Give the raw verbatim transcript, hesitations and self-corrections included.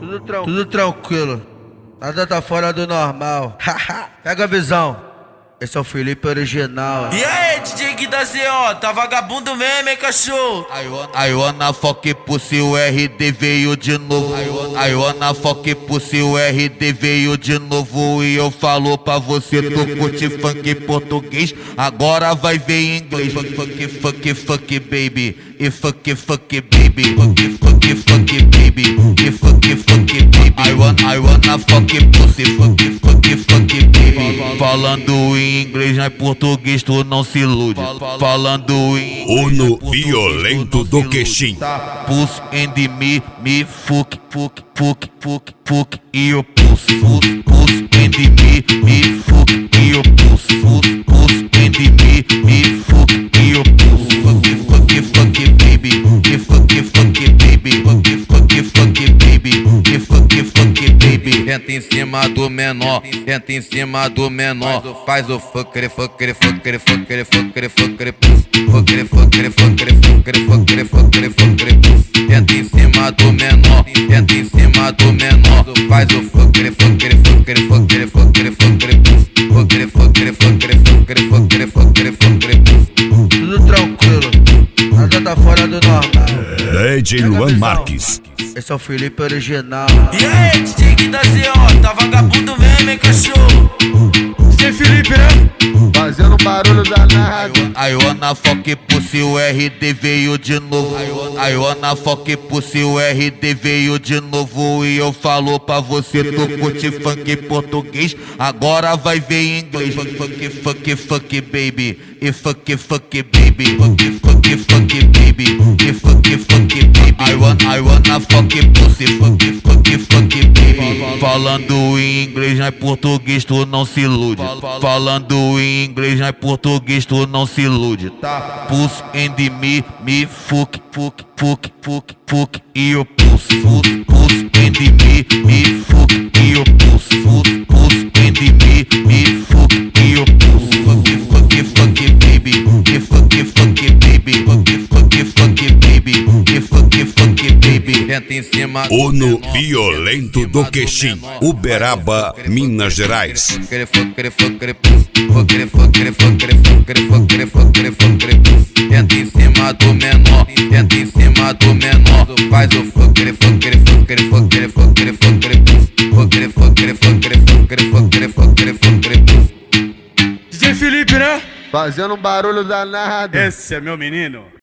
Tudo, tran Tudo tranquilo, nada tá fora do normal. Pega a visão. Esse é o Felipe original. E aí, D J Gui da Z O, tá vagabundo mesmo, hein, cachorro? I wanna fuck pussy, o R D veio de novo. I wanna fuck pussy, o R D veio de novo. E eu falo pra você, tu curte funk português, agora vai ver em inglês. Fuck, fuck, fuck, fuck, baby. E fuck, fuck, baby. Fuck, fuck, fuck, baby. E fuck, fuck, baby. I wanna, I wanna fuck pussy, fuck, fuck, fuck, baby. Falando em inglês, não é português, tu não se ilude. Falando em Uno violento do Queixim. Puss and me, me fuck, fuck, fuck, fuck, fuck. E eu puss, puss, puss and me, me fuck. E eu puss, puss, puss and me, me fuck. E eu puss, fuck, fuck, fuck, baby. E fuck, fuck, baby. Fuck, fuck, fuck, baby. E fuck, fuck, baby. Entra em cima do menor, entra em cima do menor. Faz o fucker, fucker, fucker, fucker, fucker, fucker, puss. Fucker, fucker, fucker, fucker, fucker, fucker, fucker, puss. Entra em cima do menor, entra em cima do menor. Faz o fucker, fucker, fucker, fucker, fucker, fucker, puss. Fucker, fucker, fucker, fucker, fucker, fucker, fucker, puss. Tudo tranquilo, nada tá fora do normal. D J Luan Marques. Esse é o Felipe original. E aí, D J Gui da Z O, tá vagabundo mesmo, hein, cachorro? D J Felipe, né? Fazendo barulho danado. I wanna fuck pussy, o R D veio de novo. I wanna fuck pussy, o R D veio de novo. E eu falo pra você, tu curte funk português, agora vai ver em inglês. Fuck, fuck, fuck, fuck, baby. E fuck, fuck, baby. Fuck, fuck, fuck, baby. E fuck, fuck, baby. I wanna, I wanna fuck pussy, fuck, fuck, fuck, baby. Falando em inglês, não é português, tu não se ilude. Falando em inglês, não é português, tu não se ilude, tá? Puss and me, me fuck, fuck, fuck, fuck, fuck. E eu puss, puss, puss and me, me fuck. E eu puss, puss, puss and me, me fuck. E eu puss, fuck, fuck, fuck, baby. E fuck, fuck, baby. Fuck, fuck, fuck, baby. E fuck, fuck, baby. Entra em cima Uno violento do Queixim, Uberaba, Minas Gerais. Fucker, fucker, fucker, puss. Fucker, fucker, fucker, fucker, fucker, fucker, fucker, puss. Entra em cima do menor, entra em cima do menor. Faz o fucker, fucker, fucker, fucker, fucker, fucker, puss. Fucker, fucker, fucker, fucker, fucker, fucker, fucker, puss. D J Felipe, né? Fazendo barulho danado. Esse é meu menino.